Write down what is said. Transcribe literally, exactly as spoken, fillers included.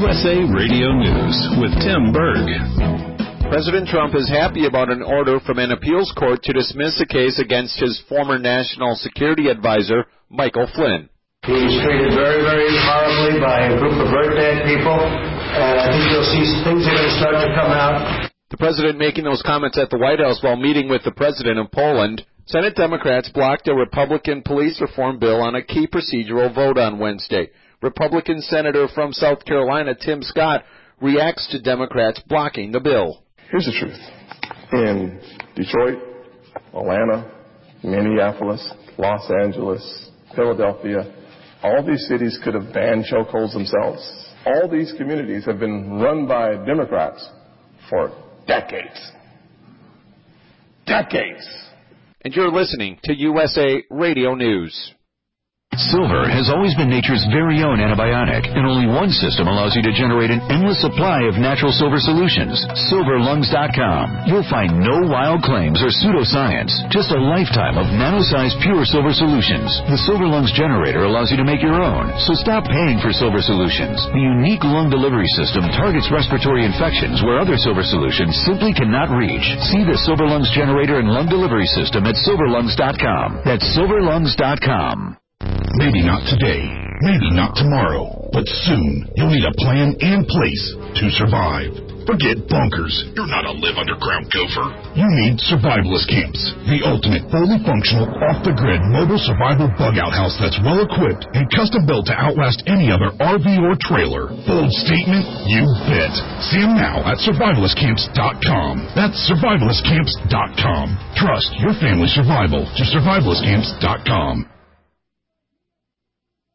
U S A Radio News with Tim Berg. President Trump is happy about an order from an appeals court to dismiss a case against his former national security advisor, Michael Flynn. He's treated very, very horribly by a group of very bad people, and I think you'll see things are going to start to come out. The president making those comments at the White House while meeting with the president of Poland. Senate Democrats blocked a Republican police reform bill on a key procedural vote on Wednesday. Republican Senator from South Carolina, Tim Scott, reacts to Democrats blocking the bill. Here's the truth. In Detroit, Atlanta, Minneapolis, Los Angeles, Philadelphia, all these cities could have banned chokeholds themselves. All these communities have been run by Democrats for decades. Decades. And you're listening to U S A Radio News. Silver has always been nature's very own antibiotic, and only one system allows you to generate an endless supply of natural silver solutions. silver lungs dot com. You'll find no wild claims or pseudoscience, just a lifetime of nano-sized pure silver solutions. The Silver Lungs generator allows you to make your own, so stop paying for silver solutions. The unique lung delivery system targets respiratory infections where other silver solutions simply cannot reach. See the Silver Lungs generator and lung delivery system at silver lungs dot com. That's silver lungs dot com. Maybe not today, maybe not tomorrow, but soon you'll need a plan and place to survive. Forget bunkers. You're not a live underground gopher. You need Survivalist Camps, the ultimate fully functional, off-the-grid mobile survival bug-out house that's well-equipped and custom-built to outlast any other R V or trailer. Bold statement? You bet. See them now at survivalist camps dot com. That's survivalist camps dot com. Trust your family's survival to survivalist camps dot com.